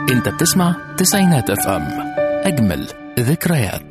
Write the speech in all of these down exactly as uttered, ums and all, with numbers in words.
انت بتسمع تسعينات اف ام، اجمل ذكريات.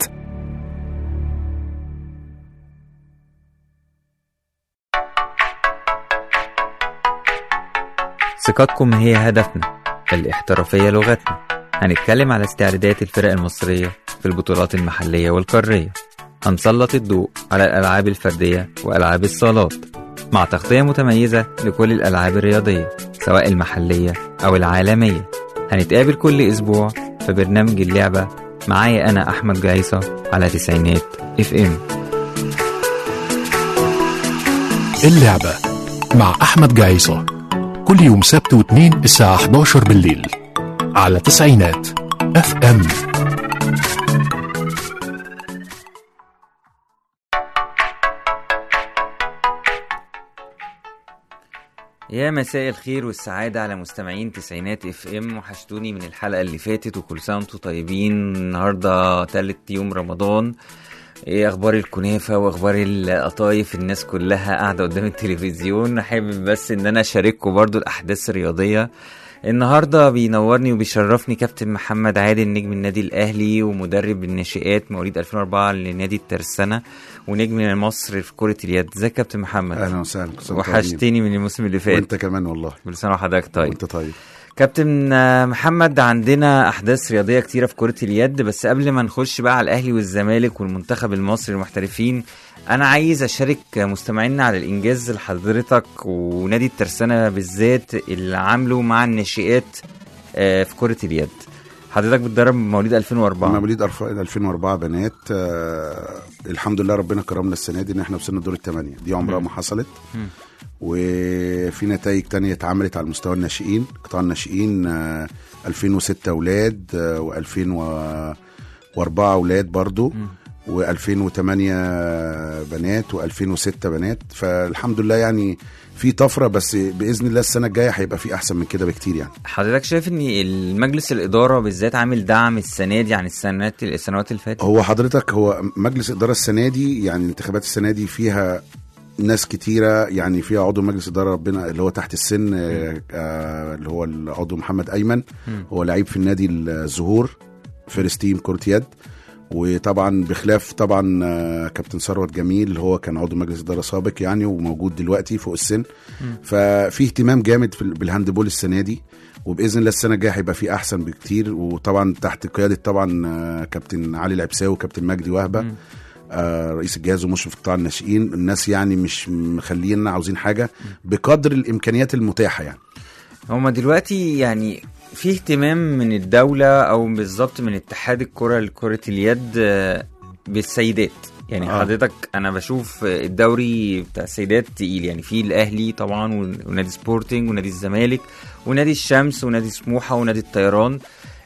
ثقتكم هي هدفنا، الاحترافية لغتنا. هنتكلم على استعدادات الفرق المصرية في البطولات المحلية والقارية. هنسلط الضوء على الألعاب الفردية وألعاب الصالات، مع تغطية متميزة لكل الألعاب الرياضية سواء المحلية أو العالمية. هنتقابل كل أسبوع في برنامج اللعبة، معايا أنا أحمد جعيصة على تسعينات اف ام. اللعبة مع أحمد جعيصة كل يوم سبت واثنين الساعة احدى عشر بالليل على تسعينات اف ام. يا مساء الخير والسعادة على مستمعين تسعينات اف ام. وحشتوني من الحلقة اللي فاتت، وكل سنة وانتم طيبين. النهاردة تالت يوم رمضان. ايه اخبار الكنافة واخبار القطايف؟ الناس كلها قاعدة قدام التلفزيون. حابب بس ان انا اشارككم برضو الاحداث الرياضية. النهاردة بينورني وبيشرفني كابتن محمد عادل، نجم النادي الاهلي ومدرب الناشئات مواليد ألفين وأربعة لنادي الترسانة، ونجم مصر في كرة اليد. ازيك كابتن محمد؟ اهلا وسهلا. وحشتني من الموسم اللي فات. وانت كمان والله. كل سنة وحضرتك طيب. وانت طيب كابتن محمد. عندنا احداث رياضيه كتيره في كره اليد، بس قبل ما نخش بقى على الاهلي والزمالك والمنتخب المصري المحترفين، انا عايز اشارك مستمعينا على الانجاز لحضرتك ونادي الترسانة بالذات اللي عامله مع الناشئات في كره اليد. حضرتك بتدرب مواليد ألفين وأربعة. مواليد ألفين وأربعة بنات. آه الحمد لله ربنا كرمنا السنه دي ان احنا وصلنا دور الثمانيه، دي عمرها ما حصلت. م. وفي نتائج تانية اتعملت على مستوى الناشئين، قطاع الناشئين آه ألفين وستة اولاد، آه وألفين وأربعة اولاد برضو، وألفين وثمانية بنات، وألفين وستة بنات. فالحمد لله يعني في طفرة، بس بإذن الله السنة الجاية هيبقى في أحسن من كده بكتير. يعني حضرتك شايف ان المجلس الإدارة بالذات عامل دعم السنة دي عن السنوات السنوات اللي فاتت؟ هو حضرتك هو مجلس الإدارة السنة دي، يعني الانتخابات السنة دي فيها ناس كتيرة، يعني فيها عضو مجلس إدارة ربنا اللي هو تحت السن، آه اللي هو العضو محمد أيمن، هو لعيب في النادي الزهور فيرست تيم كرة يد. وطبعا بخلاف طبعا كابتن ثروت جميل اللي هو كان عضو مجلس اداره سابق يعني، وموجود دلوقتي فوق السن. ففي اهتمام جامد بالهاندبول السنه دي، وباذن الله السنه الجايه هيبقى في احسن بكتير. وطبعا تحت قياده طبعا كابتن علي العبساوي وكابتن مجدي وهبه، آه رئيس الجهاز ومشرف قطاع الناشئين. الناس يعني مش مخلينا عاوزين حاجه بقدر الامكانيات المتاحه. يعني هما دلوقتي يعني في اهتمام من الدولة أو بالضبط من اتحاد الكرة لكرة اليد بالسيدات. يعني آه. حضرتك أنا بشوف الدوري بتاع السيدات تقيل، يعني في الأهلي طبعا ونادي سبورتنج ونادي الزمالك ونادي الشمس ونادي سموحة ونادي الطيران،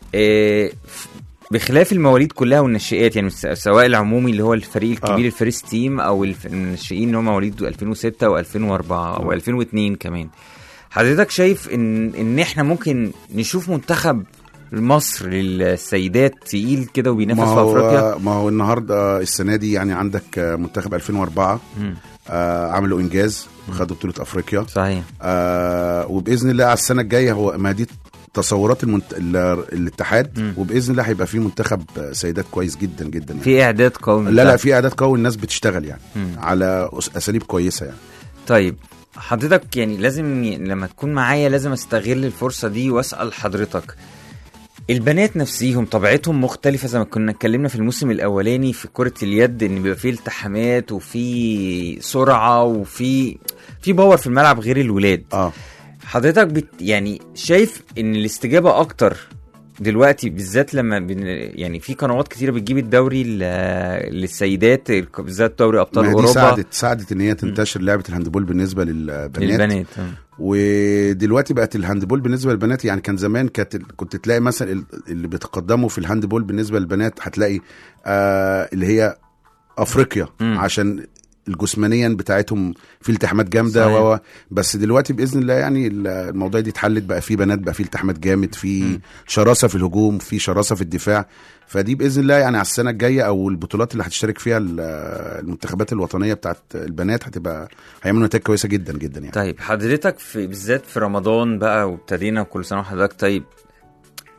بخلاف المواليد كلها والناشئات، يعني سواء العمومي اللي هو الفريق الكبير آه. الفيرست تيم، أو الناشئين اللي هم مواليد ألفين وستة وألفين وأربعة أو ألفين واثنين كمان. حضرتك شايف ان ان احنا ممكن نشوف منتخب مصر للسيدات تقيل كده وبينافس في افريقيا؟ ما هو النهارده السنه دي يعني عندك منتخب ألفين وأربعة آه عملوا انجاز، خدوا بطوله افريقيا. صحيح. آه وباذن الله على السنه الجايه، هو ما دي تصورات المنت... الاتحاد، م. وباذن الله هيبقى في منتخب سيدات كويس جدا جدا يعني. في اعداد قوي. لا لا في اعداد قوي، الناس بتشتغل يعني م. على اساليب كويسه يعني. طيب حضرتك يعني لازم لما تكون معايا لازم استغل الفرصة دي واسأل حضرتك، البنات نفسيهم طبيعتهم مختلفة زي ما كنا اتكلمنا في الموسم الاولاني في كرة اليد، ان بيبقى فيه التحامات وفي سرعة وفي في باور في الملعب غير الولاد. اه حضرتك بت يعني شايف ان الاستجابة اكتر دلوقتي بالذات لما بن يعني في قنوات كتيره بتجيب الدوري للسيدات بالذات دوري ابطال اوروبا، ساعدت ساعدت ان هي تنتشر لعبه الهاندبول بالنسبه للبنات للبنات. ودلوقتي بقت الهاندبول بالنسبه للبنات، يعني كان زمان كانت كنت تلاقي مثلا اللي بيتقدموا في الهاندبول بالنسبه للبنات هتلاقي آه اللي هي افريقيا، م. عشان الجسمانيا بتاعتهم في التحامات جامده و... بس دلوقتي باذن الله يعني الموضوع دي اتحلت، بقى في بنات بقى في التحامات جامد، في شراسه في الهجوم، في شراسه في الدفاع. فدي باذن الله يعني على السنه الجايه او البطولات اللي هتشترك فيها المنتخبات الوطنيه بتاعت البنات هتبقى هيعملوا نتائج كويسه جدا جدا يعني. طيب حضرتك في بالذات في رمضان بقى وابتدينا كل سنه وحضرتك طيب،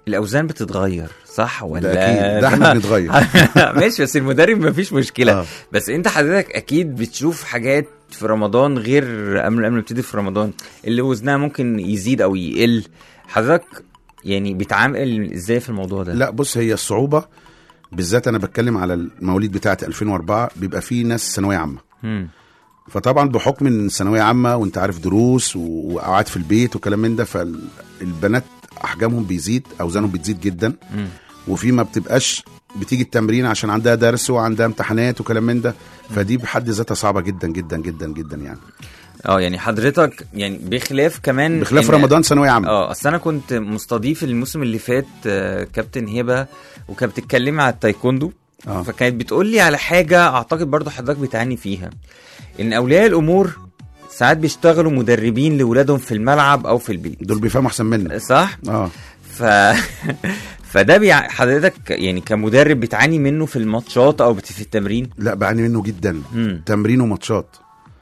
الاوزان بتتغير صح ولا؟ ده اكيد، ده احنا بنتغير. ماشي، بس المدرب مفيش مشكله. آه. بس انت حضرتك اكيد بتشوف حاجات في رمضان غير قبل قبل ما تبتدي في رمضان، اللي وزنها ممكن يزيد او يقل. حضرتك يعني بيتعامل ازاي في الموضوع ده؟ لا بص، هي الصعوبه بالذات انا بتكلم على المواليد بتاعه ألفين وأربعة، بيبقى في ناس ثانويه عامه. مم. فطبعا بحكم ان ثانويه عامه وانت عارف دروس وقعد في البيت وكلام من ده، فالبنات احجامهم بيزيد، اوزانهم بتزيد جدا. مم. وفي ما بتبقاش بتيجي التمرين عشان عندها درس وعندها امتحانات وكلام من ده، فدي بحد ذاتها صعبه جدا جدا جدا جدا يعني. اه يعني حضرتك يعني بخلاف كمان بخلاف إن- رمضان ثانويه عامه. اه اصل انا كنت مستضيف الموسم اللي فات آه، كابتن هبه، وكانت بتتكلم على التايكوندو. آه. فكانت بتقول لي على حاجه اعتقد برضو حضرتك بتعاني فيها، ان اولياء الامور ساعات بيشتغلوا مدربين لاولادهم في الملعب او في البيت. دول بيفهموا احسن منك. صح. اه ف فده بيع... حضرتك يعني كمدرب بتعاني منه في الماتشات او بت- في التمرين؟ لا بعاني منه جدا. مم. تمرين وماتشات.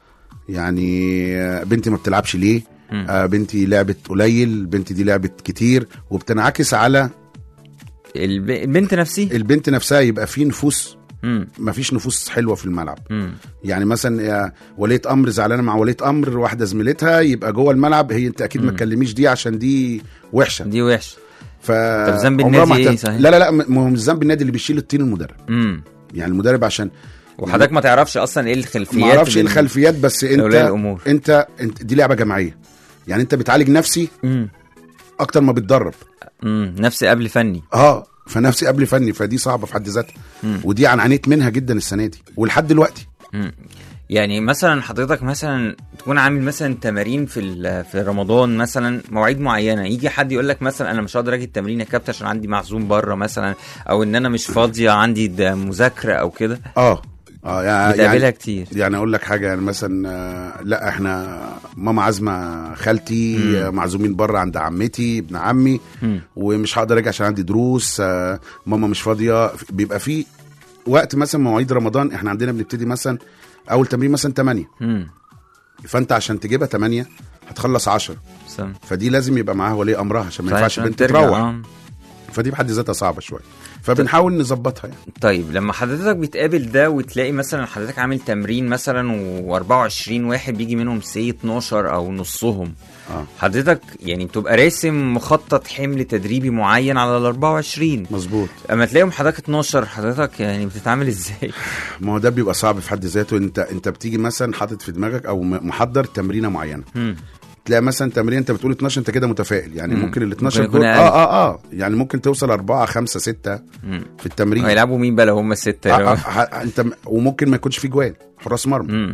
يعني آه، بنتي ما بتلعبش ليه؟ آه بنتي لعبت قليل، بنتي دي لعبت كتير، وبتنعكس على الب... البنت نفسي. البنت نفسها. يبقى في نفوس، مم. ما فيش نفوس حلوه في الملعب. مم. يعني مثلا يا ولية امر زعلانه مع ولية امر واحده زميلتها، يبقى جوه الملعب هي انت اكيد ما تكلميش دي عشان دي وحشه. دي وحشه. ف طب ذنب عمرها النادي ما ايه هت- صحيح؟ لا لا لا، ما هو مش ذنب النادي، اللي بيشيل الطين المدرب. امم يعني المدرب عشان وحضرتك ما تعرفش اصلا ايه الخلفيات، ما اعرفش ايه بين الخلفيات، بس انت أولياء الأمور. انت انت دي لعبه جماعيه. يعني انت بتعالج نفسي امم اكتر ما بتدرب. امم نفسي قبل فني. اه فنفسي قبل فني، فدي صعبه في حد ذاتها. ودي عانيت منها جدا السنه دي ولحد دلوقتي. مم. يعني مثلا حضرتك مثلا تكون عامل مثلا تمارين في ال- في رمضان مثلا مواعيد معينه، يجي حد يقول لك مثلا انا مش هقدر اجي التمرين يا كابتن عشان عندي معزوم بره مثلا، او ان انا مش فاضيه عندي ده مذاكره او كده. اه اه يعني بتقابلها يعني, كتير. يعني اقول لك حاجه، يعني مثلا آه، لا احنا ماما عازمه خالتي، آه، معزومين بره عند عمتي ابن عمي، مم. ومش هقدر اجي عشان عندي دروس، آه، ماما مش فاضيه. بيبقى في وقت مثلا مواعيد رمضان احنا عندنا بنبتدي مثلا اول تمرين مثلا تمانية، امم فانت عشان تجيبها تمانية هتخلص عشرة، سم. فدي لازم يبقى معاها ولي امرها عشان ما صحيح، ينفعش عشان بنت ترجع. تروح. آه. فدي بحد ذاتها صعبه شويه، فبنحاول نظبطها يعني. طيب لما حضرتك بتقابل ده وتلاقي مثلا حضرتك عامل تمرين مثلا و24 واحد بيجي منهم سي اتناشر او نصهم، اه حضرتك يعني بتبقى راسم مخطط حمل تدريبي معين على ال أربعة وعشرين، مظبوط. اما تلاقيهم حضرتك اتناشر، حضرتك يعني بتتعامل ازاي؟ ما هو ده بيبقى صعب في حد ذاته. انت انت بتيجي مثلا حاطط في دماغك او م- محضر تمرينه معينه، مم. تلاقي مثلا تمرين انت بتقول اتناشر، انت كده متفائل يعني. مم. ممكن ال اتناشر ممكن يكون دول أقل. اه اه اه يعني ممكن توصل أربعة خمسة ستة مم. في التمرين. هيلعبوا مين بقى لو هم الستة؟ آه آه ه- انت م- وممكن ما يكونش في جوان، حراس مرمى، مم.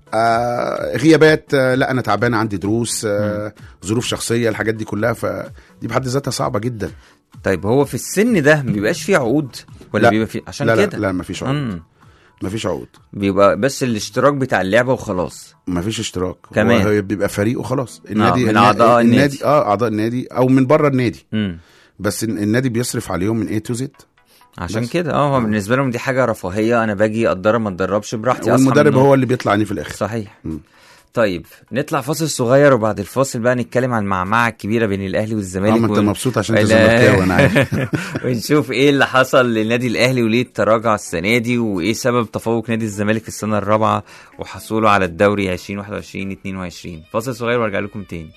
آه غيابات، آه لا انا تعبان عندي دروس، آه ظروف شخصيه، الحاجات دي كلها، فدي بحد ذاتها صعبه جدا. طيب هو في السن ده ما بيبقاش فيه عقود ولا لا. بيبقى فيه؟ عشان لا كده لا لا ما فيش عقود، مم. ما فيش عقود، بيبقى بس الاشتراك بتاع اللعبة وخلاص. ما فيش اشتراك كمان. هو بيبقى فريق وخلاص. النادي من النا- أعضاء النادي. النادي اه اعضاء النادي او من بره النادي، مم. بس ال- النادي بيصرف عليهم من A to Z. عشان بس. كده اه هو بالنسبة لهم دي حاجة رفاهية، انا باجي اتدرب ما اتدربش براحتي، أصحى من والمدرب النوم. هو اللي بيطلع عني في الاخر. صحيح. مم. طيب نطلع فاصل صغير، وبعد الفاصل بقى نتكلم عن المعمعة الكبيرة بين الاهلي والزمالك. اه ما انت ون- مبسوط عشان انت ولا- زملكاوي انا عارف. ونشوف ايه اللي حصل للنادي الاهلي وليه تراجع السنة دي، وايه سبب تفوق نادي الزمالك في السنة الرابعة وحصوله على الدوري عشرين واحد وعشرين اتنين وعشرين. فاصل صغير وارجع لكم تاني.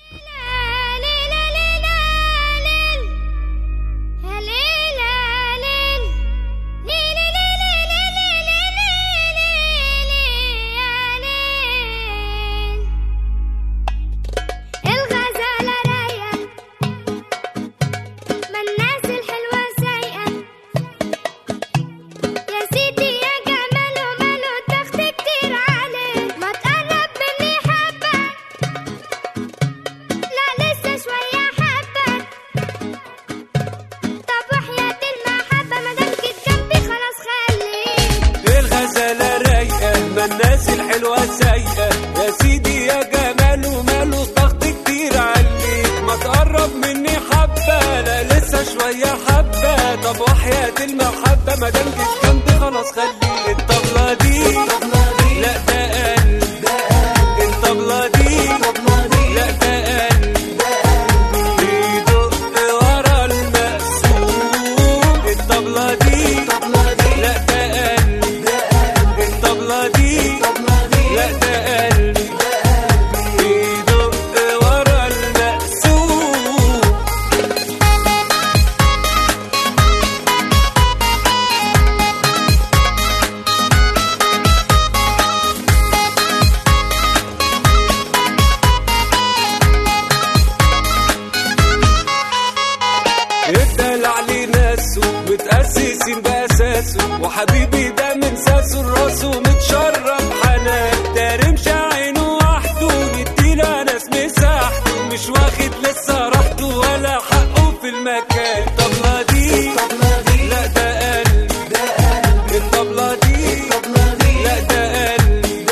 لا ده قلب بيدق ورا المأساة. حبيبي ده من ساسه الراسه متشرب حنان، ده رمش عينه وحده نديله ناس مساحته، مش واخد لسه راحته ولا حقه في المكان. الطبلة دي لا ده قلبي، الطبلة دي لا ده قلبي،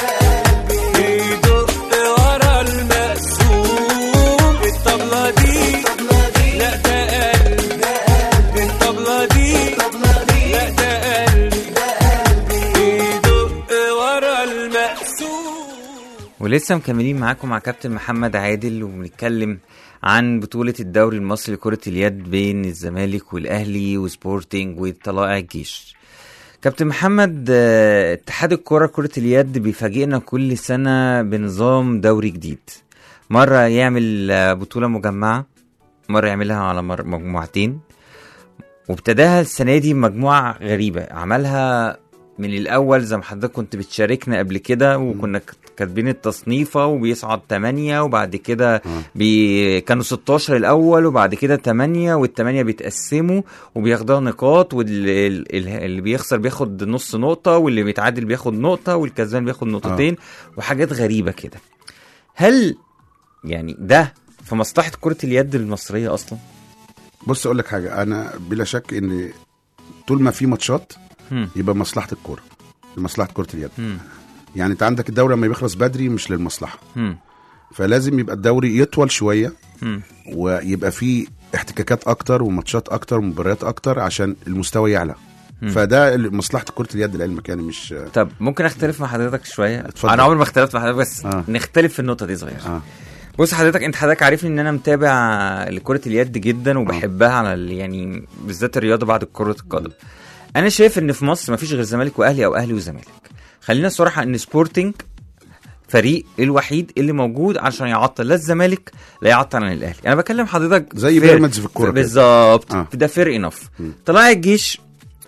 بيدق ورا المقسوم. الطبلة دي لا ده قلبي، الطبلة دي لا ده قلبي، بيدق ورا المقسوم. ولسه مكملين معاكم مع كابتن محمد عادل، وبنتكلم عن بطولة الدوري المصري لكرة اليد بين الزمالك والأهلي وسبورتنج وطلائع الجيش. كابتن محمد، اتحاد الكرة كرة اليد بيفاجئنا كل سنة بنظام دوري جديد، مرة يعمل بطولة مجمعة، مرة يعملها على مجموعتين، وابتداها السنة دي مجموعة غريبة عملها من الأول زي ما حضرتك كنت بتشاركنا قبل كده، وكنا كاتبين التصنيفة وبيصعد تمانية، وبعد كده بي... كانوا ستاشر الأول وبعد كده تمانية، والتمانية بيتقسموا وبياخدوا نقاط، واللي اللي بيخسر بياخد نص نقطة، واللي بيتعادل بياخد نقطة، والكسبان بياخد نقطتين آه. وحاجات غريبة كده. هل يعني ده في مصلحة كرة اليد المصرية أصلا؟ بص أقول لك حاجة، أنا بلا شك إن طول ما في ماتشات يبقى مصلحة الكرة، لمصلحة كرة اليد. م. يعني انت عندك الدوري لما بيخلص بدري مش للمصلحة، م. فلازم يبقى الدوري يطول شوية، م. ويبقى فيه احتكاكات اكتر وماتشات اكتر ومباريات اكتر عشان المستوى يعلى. م. فده مصلحة كرة اليد لعلمك، يعني مش. طب ممكن اختلف مع حضرتك شوية؟ اتفضل. انا عمري ما اختلفت مع حضرتك، بس آه. نختلف في النقطة دي صغير. آه. بص حضرتك، انت حضرتك عارفني ان انا متابع لكرة اليد جدا وبحبها، آه. على يعني بالذات الرياضة بعد كرة القدم. انا شايف ان في مصر مفيش غير زمالك واهلي او اهلي وزمالك. خلينا صراحه ان سبورتنج فريق الوحيد اللي موجود عشان يعطل لا الزمالك لا يعطل عن الاهلي. انا بكلم حضرتك زي بيراميدز في الكوره بالظبط. آه. ده فير انف. طلائع الجيش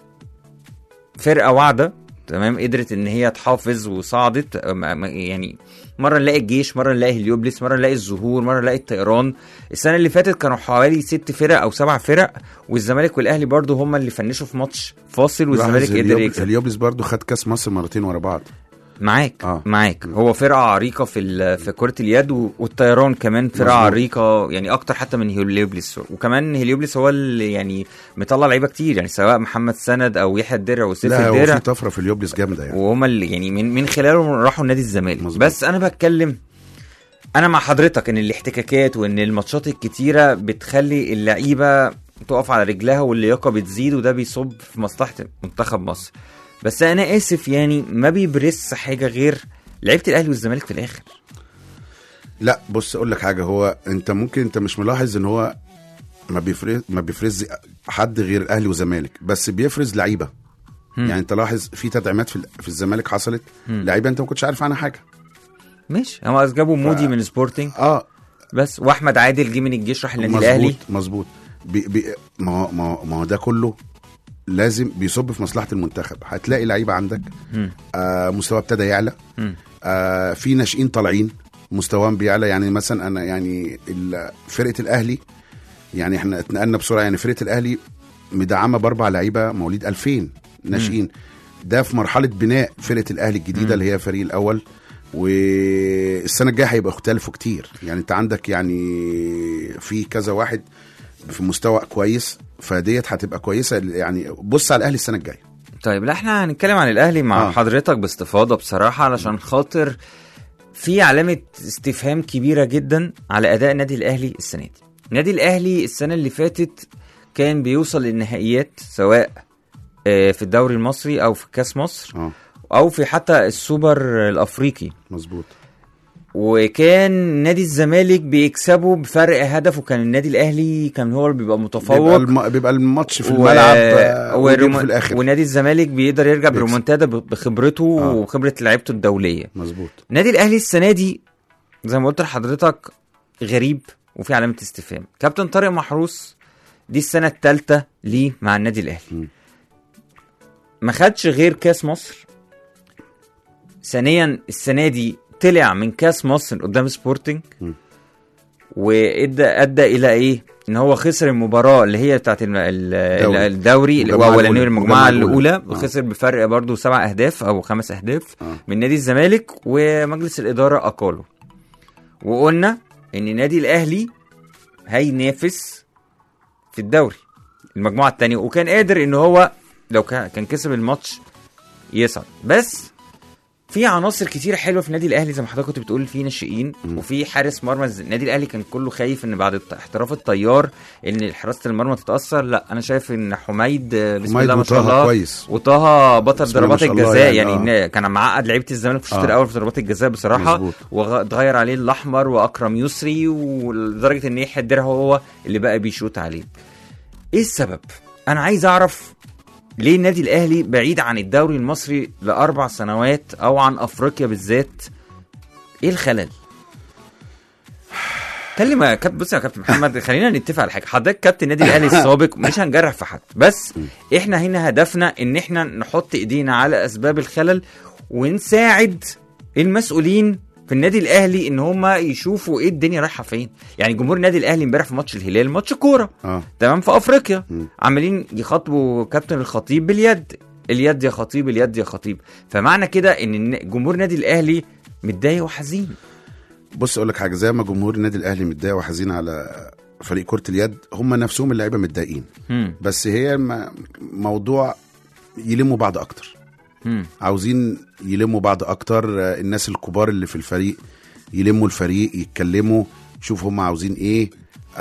فرقه واعده تمام، قدرت ان هي تحافظ وصعدت، يعني مره نلاقي الجيش، مره نلاقي هليوبلس، مره نلاقي الزهور، مره نلاقي الطيران. السنه اللي فاتت كانوا حوالي ست فرق او سبع فرق، والزمالك والاهلي برضو هم اللي فنشوا في ماتش فاصل، والزمالك قدر يكسب. هليوبلس برضو خد كاس مصر مرتين ورا بعض. معاك آه. معاك هو فرقه عريقه في في كره اليد، والطيران كمان فرقه عريقه، يعني اكتر حتى من هليوبلس. وكمان هليوبلس هو اللي يعني مطلع لعيبه كتير، يعني سواء محمد سند او يحيى الدرع وسيف الدرع. لا هو في طفره في هليوبلس جامده يعني، وهم اللي يعني من من خلاله راحوا نادي الزمالك. بس انا بتكلم، انا مع حضرتك ان الاحتكاكات وان الماتشات الكتيره بتخلي اللعيبه تقف على رجلها واللياقه بتزيد، وده بيصب في مصلحه منتخب مصر. بس انا اسف يعني ما بيبرس حاجه غير لعيبه الاهلي والزمالك في الاخر. لا بص اقول لك حاجه، هو انت ممكن انت مش ملاحظ ان هو ما بيفرز ما بيفرز حد غير الاهلي والزمالك، بس بيفرز لعيبه. يعني انت لاحظ في تدعيمات في, في الزمالك حصلت، لعيبه انت ما كنتش عارف عنها حاجه. ماشي، هم جابوا مودي ف... من سبورتنج اه بس، واحمد عادل جه من الجيش راح النادي الاهلي. مظبوط. بي... بي... ما ما ما ده كله لازم بيصب في مصلحة المنتخب. هتلاقي لعيبة عندك آه مستوى ابتدى يعلى، آه في ناشئين طالعين مستواهم بيعلى. يعني مثلا انا يعني فرقة الاهلي، يعني احنا اتنقلنا بسرعة، يعني فرقة الاهلي مدعمة باربع لعيبة مواليد ألفين ناشئين. ده في مرحلة بناء فرقة الاهلي الجديدة مم. اللي هي فريق الاول، والسنة الجاية هيبقى اختلفوا كتير. يعني انت عندك يعني في كذا واحد في مستوى كويس، فديت هتبقى كويسه. يعني بص على الاهلي السنه الجايه. طيب لا احنا هنتكلم عن الاهلي مع آه. حضرتك باستفاضه بصراحه، علشان خاطر في علامه استفهام كبيره جدا على اداء النادي الاهلي السنه دي. النادي الاهلي السنه اللي فاتت كان بيوصل للنهائيات، سواء في الدوري المصري او في كاس مصر آه. او في حتى السوبر الافريقي. مظبوط. وكان نادي الزمالك بيكسبه بفرق هدف، وكان النادي الاهلي كان هو اللي بيبقى متفوق، بيبقى, الم... بيبقى الماتش في الملعب و... ورم... في الاخر، ونادي الزمالك بيقدر يرجع بريمونتادا بخبرته آه. وخبره لعيبته الدوليه. مظبوط. النادي الاهلي السنه دي زي ما قلت لحضرتك غريب وفي علامه استفهام. كابتن طارق محروس دي السنه الثالثه ليه مع النادي الاهلي، م. ما خدش غير كاس مصر. ثانيا السنه دي طلع من كاس مصر قدام سبورتنج، وادى ادى الى ايه؟ ان هو خسر المباراه اللي هي بتاعت الم... ال- دوري. الدوري المجموعة الاولاني الأولى. المجموعه المجموعة الاولى الأولى. آه. خسر بفرق برضو سبع اهداف او خمس اهداف آه. من نادي الزمالك، ومجلس الاداره اقاله. وقلنا ان نادي الاهلي هينافس في الدوري المجموعه الثانيه، وكان قادر ان هو لو كان كان كسب الماتش يصعد. بس في عناصر كتير حلوه في النادي الاهلي زي ما حضرتك كنت بتقول، في ناشئين وفي حارس مرمى. النادي الاهلي كان كله خايف ان بعد احتراف الطيار ان حراسه المرمى تتاثر. لا، انا شايف ان حميد آه، بسم حميد الله ما شاء وطه الله كويس. وطه بطل بسم الله ما ضربات شاء الله الجزاء يعني، يعني, يعني كان معقد لعيبه الزمالك في الشوط آه. الاول في ضربات الجزاء بصراحه، مظبوط. واتغير عليه الاحمر واكرم يسري، ولدرجه ان يحيى الدرع هو اللي بقى بيشوط عليه. ايه السبب؟ انا عايز اعرف ليه النادي الاهلي بعيد عن الدوري المصري لاربع سنوات او عن افريقيا بالذات؟ ايه الخلل؟ كلمه يا كابتن. بص يا كابتن محمد، خلينا نتفق على حاجه. حضرتك كابتن النادي الاهلي السابق، مش هنجرح في حد، بس احنا هنا هدفنا ان احنا نحط ايدينا على اسباب الخلل ونساعد المسؤولين في النادي الاهلي ان هم يشوفوا ايه الدنيا رايحه فين. يعني جمهور النادي الاهلي امبارح في ماتش الهلال، ماتش كوره اه تمام في افريقيا، م. عمالين يخاطبوا كابتن الخطيب باليد، اليد يا خطيب، اليد يا خطيب. فمعنى كده ان الن- جمهور النادي الاهلي متضايق وحزين. بص اقول لك حاجه، زي ما جمهور النادي الاهلي متضايق وحزين على فريق كره اليد، هم نفسهم اللعيبه متضايقين، هم بس هي م- موضوع يلموا بعض اكتر. هم عاوزين يلموا بعض اكتر، آه، الناس الكبار اللي في الفريق يلموا الفريق، يتكلموا، يشوفوا هم عاوزين ايه.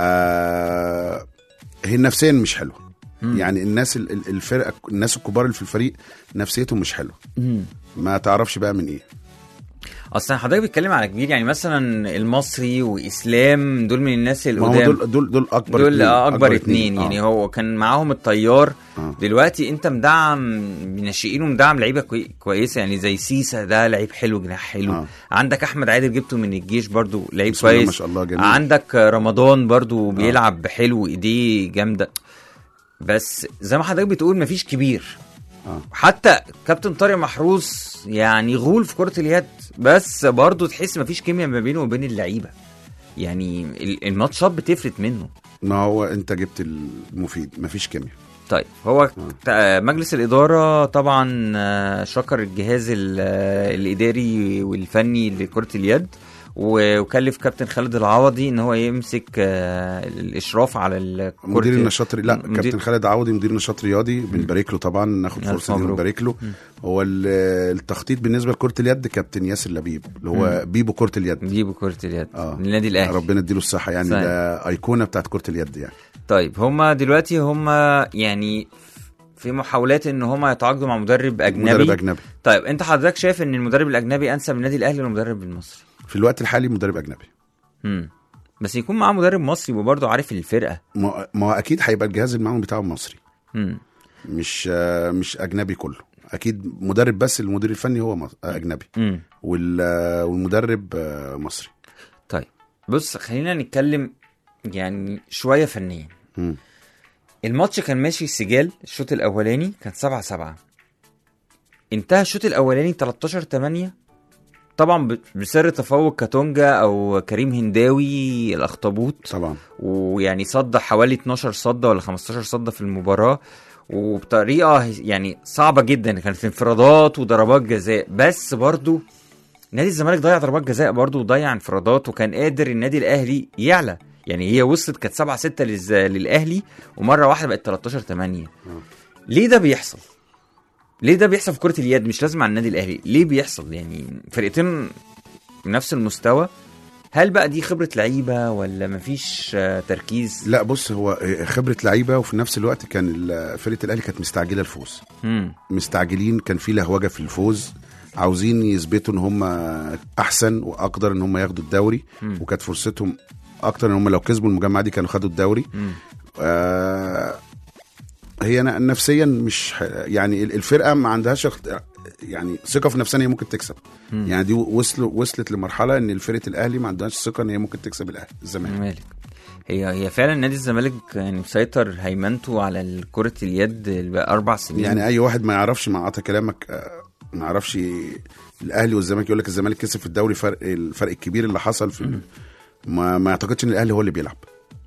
آه هي نفسيا مش حلوه، يعني الناس ال- ال- الفرقه الناس الكبار اللي في الفريق نفسيتهم مش حلوه، هم ما تعرفش بقى من ايه. اصلا حضرتك بيتكلم على كبير، يعني مثلا المصري واسلام دول من الناس ما القدام، هم دول دول دول اكبر دول اتنين. اكبر اتنين آه. يعني هو كان معاهم الطيار. آه. دلوقتي انت مدعم ناشئين ومدعم لعيبه كوي... كويسه، يعني زي سيسا ده لعيب حلو، جناح حلو. آه. عندك احمد عادل جبته من الجيش برضو لعيب بسم الله كويس. ما شاء الله جميل. عندك رمضان برضو بيلعب حلو، ايديه جامده. بس زي ما حضرتك بتقول مفيش كبير. آه. حتى كابتن طارق محروس يعني غول في كرة اليد، بس برضو تحس مفيش كيمياء ما بينه وبين اللعيبه. يعني ال- الماتشات بتفلت منه. ما هو انت جبت المفيد، مفيش كيمياء. طيب هو تا- مجلس الإدارة طبعا آه، شكر الجهاز ال- آه، الإداري والفني لكرة اليد، و- وكلف كابتن خالد العوضي ان هو يمسك آه، الاشراف على ال- كرة مدير النشاط، لا مدير- كابتن خالد عوضي مدير نشاط رياضي، بنبارك له طبعا، ناخد ألف فرصه دي مبروك. ونبارك له. هو ال- التخطيط بالنسبه لكره اليد كابتن ياسر لبيب، اللي هو بيبو كره اليد. بيجيبوا كرة اليد اه من النادي الأهلي. ربنا يديله الصحه، يعني صحيح. ده ايقونه بتاعت كره اليد يعني. طيب هما دلوقتي هما يعني في محاولات ان هما يتعاقدوا مع مدرب اجنبي. مدرب اجنبي طيب انت حضرتك شايف ان المدرب الاجنبي انسب للنادي الاهلي ولا المدرب المصري؟ في الوقت الحالي مدرب اجنبي. امم بس يكون معاه مدرب مصري وبرضه عارف الفرقه. ما ما هو اكيد هيبقى الجهاز المعاون بتاعه مصري، امم مش آه، مش اجنبي كله. اكيد مدرب، بس المدير الفني هو مص- آه، اجنبي، امم وال- آه، والمدرب آه، مصري. طيب بص خلينا نتكلم يعني شويه فنيا. مم. الماتش كان ماشي سجال، الشوط الاولاني كان سبعة سبعة، انتهى الشوط الاولاني تلتاشر تمانية، طبعا ب- بسر تفوق كاتونجا او كريم هنداوي الاخطبوط، طبعا ويعني صد حوالي اتناشر صده ولا خمستاشر صده في المباراه، وبطريقه يعني صعبه جدا، كانت انفرادات وضربات جزاء. بس برضو نادي الزمالك ضيع ضربات جزاء برضو وضيع انفرادات، وكان قادر النادي الاهلي يعلى. يعني هي وصلت كانت سبعة ستة للز... للاهلي، ومره واحده بقت تلتاشر تمانية. ليه ده بيحصل؟ ليه ده بيحصل في كرة اليد؟ مش لازم على النادي الاهلي، ليه بيحصل؟ يعني فرقتين نفس المستوى، هل بقى دي خبرة لعيبة ولا مفيش آه، تركيز؟ لا بص، هو خبره لعيبه، وفي نفس الوقت كان ال- فرقه الاهلي كانت مستعجله الفوز، مم. مستعجلين، كان في لهوجه في الفوز، عاوزين يثبتوا ان هم احسن واقدر ان هم ياخدوا الدوري، مم. وكانت فرصتهم اكتر ان هم لو كسبوا المجمع دي كانوا خدوا الدوري. مم. آه هي ن- نفسيا مش ح- يعني ال- الفرقه ما عندهاش اخت- يعني ثقه في نفسها ان هي ممكن تكسب. مم. يعني دي وصلوا وصلت لمرحله ان الفرقه الاهلي ما عندهاش ثقه ان هي ممكن تكسب الاهلي الزمالك. مالك. هي هي فعلا نادي الزمالك يعني مسيطر هيمنته على كرة اليد بقى اربع سنين. يعني اي واحد ما يعرفش مع قطع كلامك، آه، ما يعرفش الاهلي والزمالك، يقول لك الزمالك كسب في الدوري، فرق الفرق الكبير اللي حصل في ما, ما يعتقدش ان الاهلي هو اللي بيلعب.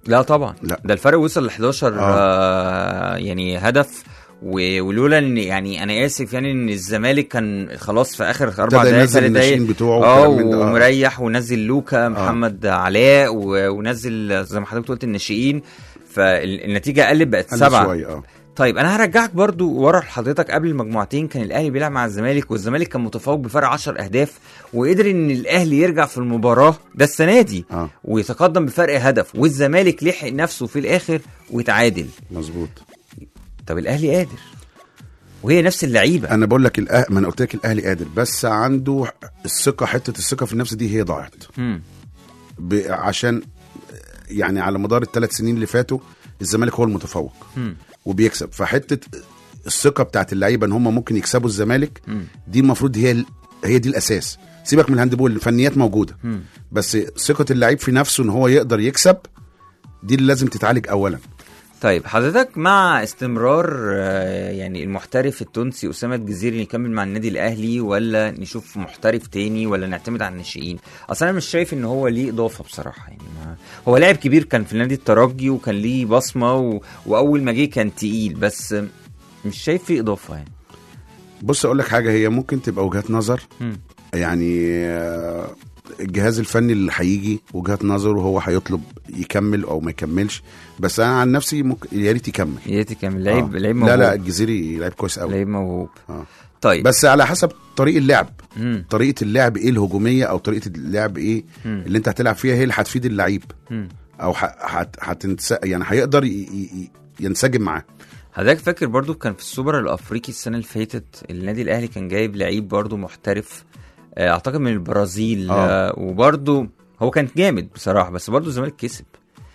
لا طبعا لا. ده الفرق وصل ل حداشر آه. آه يعني هدف، ولولا ان يعني انا اسف يعني ان الزمالك كان خلاص في اخر اربع دقايق ثلاث دقايق بتوعه اه وكلام ومريح ونزل لوكا محمد آه. علاء ونزل زي ما حضرتك قلت الناشئين، فالنتيجه قلت بقت سبعه شوية. اه طيب انا هرجعك برضو ورا لحضرتك. قبل المجموعتين كان الاهلي بيلعب مع الزمالك، والزمالك كان متفوق بفرق عشر اهداف، وقدر ان الاهلي يرجع في المباراه ده السنه دي آه. ويتقدم بفرق هدف، والزمالك لحق نفسه في الاخر ويتعادل. مظبوط. طب الاهلي قادر وهي نفس اللعيبه. انا بقول لك الأه... ما انا قلت لك الاهلي قادر، بس عنده الثقه، حته الثقه في النفس دي هي ضاعت ب... عشان يعني على مدار الثلاث سنين اللي فاتوا الزمالك هو المتفوق م. وبيكسب، فحته الثقه بتاعت اللعيبه ان هم ممكن يكسبوا الزمالك م. دي المفروض هي ال... هي دي الاساس. سيبك من الهاندبول، الفنيات موجوده م. بس ثقه اللعيب في نفسه ان هو يقدر يكسب دي اللي لازم تتعالج اولا. طيب حضرتك مع استمرار يعني المحترف التونسي أسامة الجزيري يكمل مع النادي الأهلي، ولا نشوف محترف تاني، ولا نعتمد على الناشئين؟ أصلا أنا مش شايف إن هو ليه إضافة بصراحة. يعني ما هو لاعب كبير كان في النادي الترجي وكان ليه بصمة و... وأول ما جه كان تقيل، بس مش شايف فيه إضافة. يعني بص أقول لك حاجة، هي ممكن تبقى وجهات نظر م. يعني الجهاز الفني اللي هيجي وجهات نظره هو هيطلب يكمل او ما يكملش، بس انا عن نفسي ممكن يا ريت يكمل. يا ريت يكمل. لعيب آه. لعيب موهوب. لا لا الجزيري لعيب كويس قوي، لعيب موهوب. آه. طيب بس على حسب طريقه اللعب. مم. طريقه اللعب ايه الهجوميه او طريقه اللعب ايه مم. اللي انت هتلعب فيها هي اللي هتفيد اللعيب او هتنس يعني هيقدر ي... ي... ينسجم معاه. حضرتك فاكر برضو كان في السوبر الافريقي السنه اللي فاتت النادي الاهلي كان جايب لعيب برضو محترف اعتقد من البرازيل آه. وبرضو هو كان جامد بصراحه، بس برضو الزمالك كسب.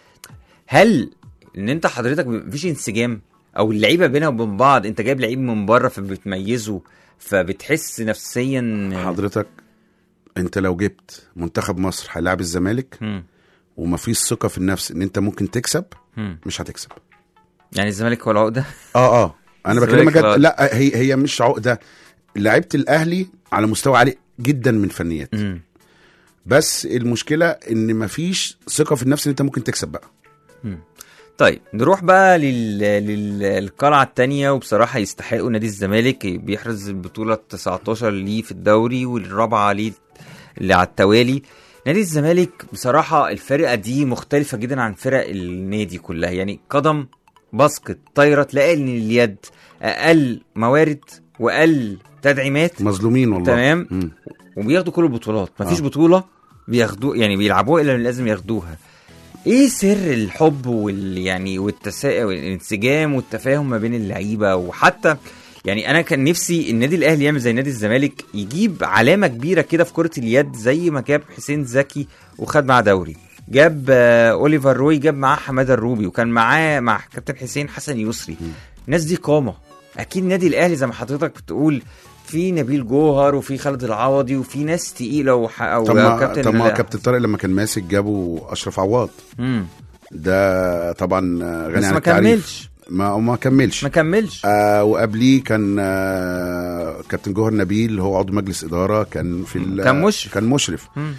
هل ان انت حضرتك مفيش انسجام او اللعيبه بينها وبين بعض، انت جايب لعيب من بره فبتميزه فبتحس نفسيا؟ حضرتك انت لو جبت منتخب مصر هيلاعب الزمالك م. ومفيش ثقه في النفس ان انت ممكن تكسب م. مش هتكسب. يعني الزمالك هو العقده؟ اه اه انا بكلمك لا هي هي مش عقده. لعيبه الاهلي على مستوى عالي جدا من فنيات م. بس المشكله ان مفيش ثقه في النفس ان انت ممكن تكسب بقى. م. طيب نروح بقى لل... للقلعه الثانيه، وبصراحه يستحقوا نادي الزمالك بيحرز البطوله تسعتاشر ليه في الدوري والرابعه ليه اللي على التوالي. نادي الزمالك بصراحه الفرقه دي مختلفه جدا عن فرق النادي كلها، يعني قدم باسكت طايره تلاقي ان اليد اقل موارد واقل تدعيمات، مظلومين والله. تمام م. وبياخدوا كل البطولات، مفيش آه. بطوله بياخدوا يعني بيلعبوها الا لازم ياخدوها. ايه سر الحب وال يعني والتسا... والانسجام والتفاهم ما بين اللعيبه؟ وحتى يعني انا كان نفسي النادي الاهلي يعمل زي نادي الزمالك، يجيب علامه كبيره كده في كره اليد زي ما جاب حسين زكي وخد معاه دوري، جاب آه اوليفر روي، جاب معاه حماده الروبي، وكان معاه مع كابتن حسين حسن يسري. الناس دي قامه. اكيد نادي الاهلي زي ما حضرتك بتقول في نبيل جوهر وفي خالد العوضي وفي ناس تقيله وح... او كابتن طب ما كابتن طارق لما كان ماسك جابوا اشرف عواد مم. ده طبعا غني عن التعريف. ما ما كملش ما كملش آه وقبليه كان آه كابتن جوهر نبيل هو عضو مجلس اداره، كان في كان مشرف كان مشرف مم.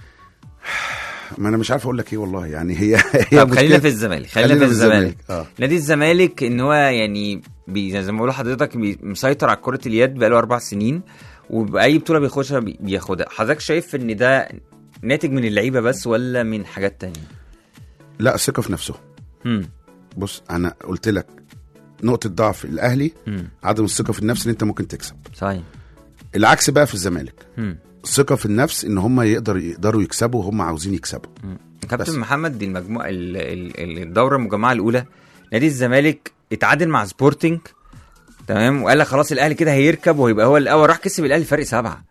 ما انا مش عارف اقول لك ايه والله. يعني هي هي طب خلينا في الزمالك خلينا في الزمالك آه. نادي الزمالك ان هو يعني بي زي ما بقول لحضرتك مسيطر على كره اليد بقاله اربع سنين، وباي بطوله بيخشها بياخدها. حضرتك شايف ان ده ناتج من اللعيبه بس ولا من حاجات تانية؟ لا ثقه في نفسه. امم بص انا قلت لك نقطه ضعف الاهلي مم. عدم الثقه في النفس ان انت ممكن تكسب. صحيح. العكس بقى في الزمالك ثقه في النفس ان هم يقدروا يقدروا يكسبوا وهم عاوزين يكسبوا. كابتن محمد دي المجموعه الدوره المجمعه الاولى نادي الزمالك اتعادل مع سبورتنج تمام، وقال لك خلاص الاهلي كده هيركب وهيبقى هو الاول، راح كسب الاهلي فرق سبعة.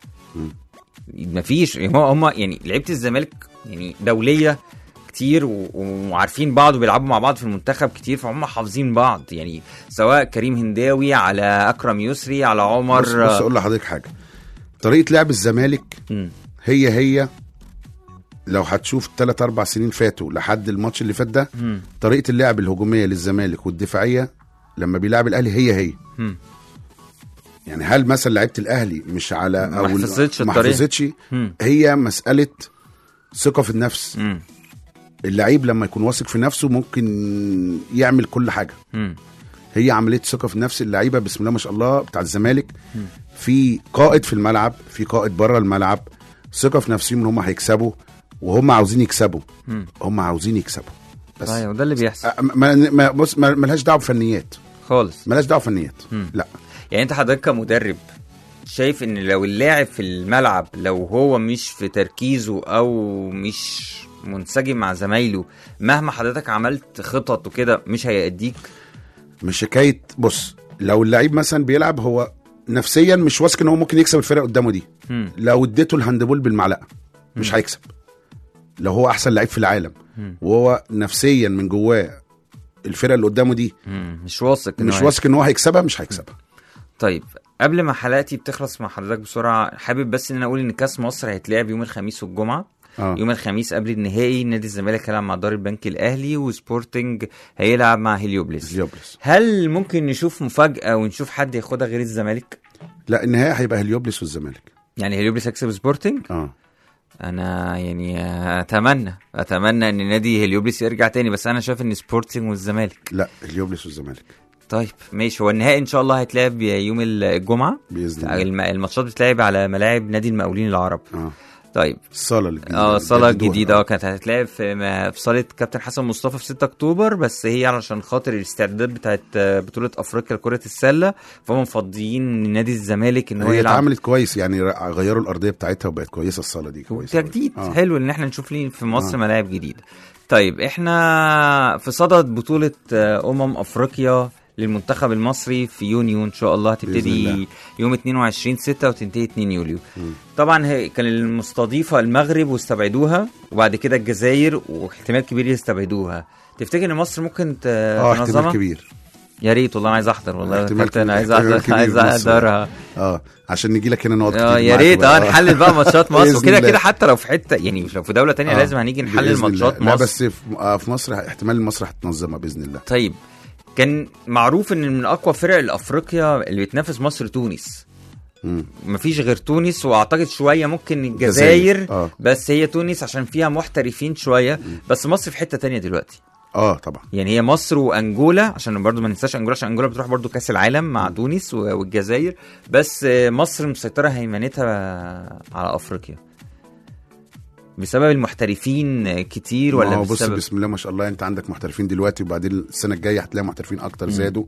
مفيش هم يعني لعيبه الزمالك يعني دوليه كتير وعارفين بعض وبيلعبوا مع بعض في المنتخب كتير، فهم حافظين بعض، يعني سواء كريم هنداوي على اكرم يسري على عمر. بص, بص اقول لحضرتك حاجه، طريقه لعب الزمالك م. هي هي لو هتشوف ثلاث اربع سنين فاتوا لحد الماتش اللي فات ده م. طريقه اللعب الهجوميه للزمالك والدفاعيه لما بيلعب الاهلي هي هي م. يعني هل مثلا لعيبه الاهلي مش على او ما حفظتش ما حفظتش هي مساله ثقه في النفس م. اللعيب لما يكون واثق في نفسه ممكن يعمل كل حاجه. مم. هي عمليه ثقه في نفس اللعيبه بسم الله ما شاء الله بتاع الزمالك. في قائد في الملعب، في قائد بره الملعب، ثقه في نفسهم ان هم هيكسبوا وهم عاوزين يكسبوا. مم. هم عاوزين يكسبوا بس. ايوه ده اللي بيحصل. أ- ما ما بص ما ملهاش دعوه بفنيات خالص. ملهاش دعوه بفنيات. مم. لا يعني انت حضرتك كمدرب شايف ان لو اللاعب في الملعب لو هو مش في تركيزه او مش منسجم مع زمايله مهما حضرتك عملت خطط وكده مش هيأديك؟ مش حكايه. بص لو اللعيب مثلا بيلعب هو نفسيا مش واثق ان هو ممكن يكسب الفرقه قدامه دي، مم. لو اديته الهاندبول بالمعلقه مش هيكسب. لو هو احسن لعيب في العالم مم. وهو نفسيا من جواه الفرقه اللي قدامه دي مم. مش واثق إنه مش هي- واثق ان هو هيكسبها مش هيكسبها. طيب قبل ما حلقتي بتخلص مع حضرتك بسرعه حابب بس ان انا اقول ان كاس مصر هيتلعب يوم الخميس والجمعه. آه. يوم الخميس قبل النهائي نادي الزمالك هيلعب مع دار البنك الاهلي وسبورتنج هيلعب مع هليوبلس. هليوبلس. هل ممكن نشوف مفاجاه ونشوف حد ياخدها غير الزمالك؟ لا النهائي هيبقى هليوبلس والزمالك. يعني هليوبلس هيكسب سبورتنج؟ اه انا يعني اتمنى اتمنى ان نادي هليوبلس يرجع تاني بس انا شايف ان سبورتنج والزمالك. لا هليوبلس والزمالك. طيب ماشي. هو النهائي ان شاء الله هيتلعب يوم الجمعه باذن الله. الم- الماتشات بتلعب على ملاعب نادي المقاولين العرب. اه طيب الصاله الجديده. اه الصاله جددوها. الجديده اه كانت هتتلعب في م- في صاله كابتن حسن مصطفى في ستة اكتوبر بس هي علشان خاطر الاستعدادات بتاعت بطوله افريقيا لكره السله فهم مفضيين نادي الزمالك ان هو هي يلعب. اتعملت كويس يعني غيروا الارضيه بتاعتها وبقت كويسه. الصاله دي كويسه تجديد آه. حلو ان احنا نشوف ليه في مصر آه. ملاعب جديده. طيب احنا في صدد بطوله آه، امم افريقيا للمنتخب المصري في يونيو ان شاء الله بإذن هتبتدي الله. يوم اتنين وعشرين ستة وتنتهي اتنين يوليو. مم. طبعا هي كان المستضيفه المغرب واستبعدوها وبعد كده الجزائر واحتمال كبير يستبعدوها. تفتكر ان مصر ممكن ت- اه احتمال تنظمها؟ كبير. يا ريت والله انا عايز احضر والله احتمال كابتن كبير- عايز احتمال احضر كبير عايز مصر. احضرها. اه عشان نيجي لك هنا نقعد كتير اه يا معاك ريت بقى. اه نحلل بقى ماتشات مصر بإذن وكده الله. كده حتى لو في حته يعني لو في دوله تانية آه. لازم هنيجي نحلل بإذن ماتشات الله. لا مصر. بس في, آه في مصر احتمال مصر هتنظمها باذن الله. طيب كان معروف ان من اقوى فرق الافريقيا اللي بتنافس مصر تونس. مم. مفيش غير تونس واعتقد شويه ممكن الجزائر الجزائر. آه. بس هي تونس عشان فيها محترفين شويه بس مصر في حته تانية دلوقتي. اه طبعا. يعني هي مصر وانجولا عشان برضو ما ننساش انجولا عشان انجولا بتروح برضو كاس العالم مع تونس و- والجزائر بس مصر مسيطره هيمنتها على افريقيا بسبب المحترفين كتير ما ولا هو بص بسبب بسم الله ما شاء الله انت عندك محترفين دلوقتي وبعدين السنه الجايه هتلاقي محترفين اكتر زادوا.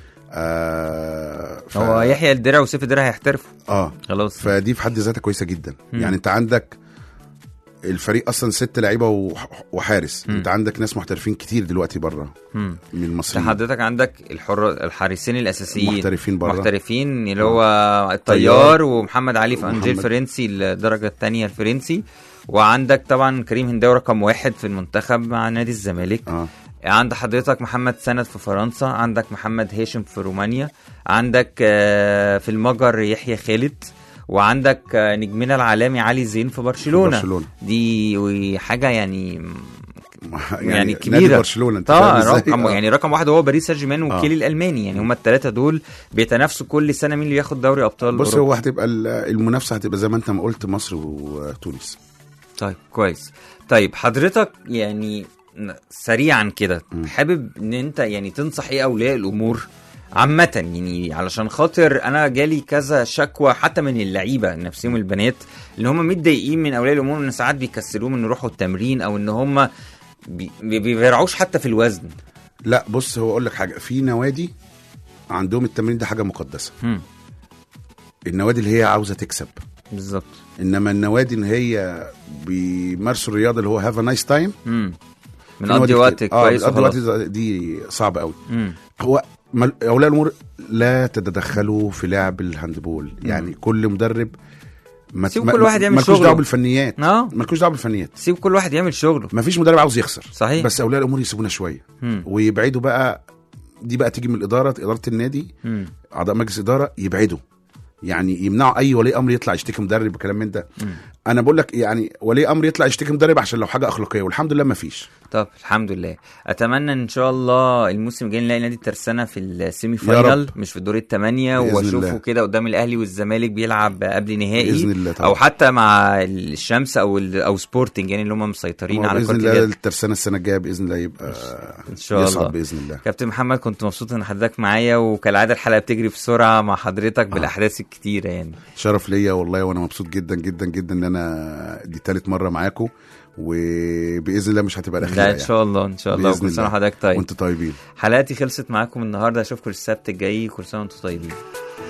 آه ف... هو يحيى الدرع وسيف الدرع هيحترفوا اه خلاص. فدي في حد ذاتها كويسه جدا. مم. يعني انت عندك الفريق اصلا ست لعيبه وح- وحارس. مم. انت عندك ناس محترفين كتير دلوقتي بره مم. من انت المصريين. حضرتك عندك الحر الحارسين الاساسيين محترفين بره. محترفين اللي هو طيار الطيار ومحمد علي في انجيل ومحمد. فرنسي الدرجه الثانيه الفرنسي وعندك طبعا كريم هنداوي رقم واحد في المنتخب مع نادي الزمالك. اه عند حضرتك محمد سند في فرنسا عندك محمد هاشم في رومانيا عندك آه، في المجر يحيى خالد وعندك آه، نجمنا العالمي علي زين في برشلونه, برشلونة. دي حاجه يعني يعني نادي كبيره برشلونه انت طبعا فاهم ازاي؟ رقم آه. يعني رقم واحد هو باريس سان جيرمان والكيل آه. الالماني يعني هم الثلاثه دول بيتنافسوا كل سنه مين اللي ياخد دوري ابطال بص أوروبا. هو هتبقى ال- المنافسه هتبقى زي ما انت ما قلت مصر وتونس. طيب كويس. طيب حضرتك يعني سريعا كده حابب ان انت يعني تنصح ايه اولياء الامور عامة يعني علشان خاطر انا جالي كذا شكوى حتى من اللعيبه نفسهم البنات ان هم متضايقين من اولياء الامور ان ساعات بيكسلوهم ان يروحوا التمرين او ان هم بي- بيبيرعوش حتى في الوزن. لا بص هو اقول لك حاجه. في نوادي عندهم التمرين ده حاجه مقدسه. هم. النوادي اللي هي عاوزه تكسب. بالظبط. انما النوادي ان هي بيمارسوا الرياضه اللي هو هاف ا نايس تايم امم بنقضي وقت كويس اه وخلاص. وقت دي صعب قوي. امم هو مل- اولياء الامور لا تتدخلوا في لعب الهاندبول. يعني كل مدرب ما سيب كل واحد يعمل مالكوش شغله. دعوه بالفنيات. اه مالكوش دعوه بالفنيات. سيب كل واحد يعمل شغله. ما فيش مدرب عاوز يخسر. صحيح. بس اولياء الامور يسيبونا شويه مم. ويبعدوا بقى. دي بقى تيجي من الاداره اداره النادي. مم. اعضاء مجلس اداره يبعدوا يعني يمنعوا اي ولي امر يطلع يشتكي مدرب وكلام من ده. مم. انا بقول لك يعني ولي امر يطلع يشتكي مدرب عشان لو حاجه اخلاقيه، والحمد لله ما فيش. طب الحمد لله. اتمنى ان شاء الله الموسم الجاي نلاقي نادي الترسانة في السيمي فاينال مش في الدور الثمانية، واشوفه كده قدام الاهلي والزمالك بيلعب قبل نهائي باذن الله طبعا. او حتى مع الشمس او او سبورتنج يعني اللي هم مسيطرين على باذن الله. الترسانة السنه الجايه باذن الله يبقى ان شاء الله باذن الله. كابتن محمد كنت مبسوط ان حضرتك معايا، وكالعاده الحلقه بتجري بسرعه مع حضرتك آه. بالاحداث الكتيره يعني. شرف ليا والله، وانا مبسوط جدا جدا جدا ان انا دي ثالث مره معاكم، وباذن الله مش هتبقى الاخيره يعني. ان شاء الله ان شاء الله. وكل سنه وحضرتك طيب. وانتم طيبين. حلقتي خلصت معاكم النهارده، اشوفكم السبت الجاي، كل سنه وانتم طيبين.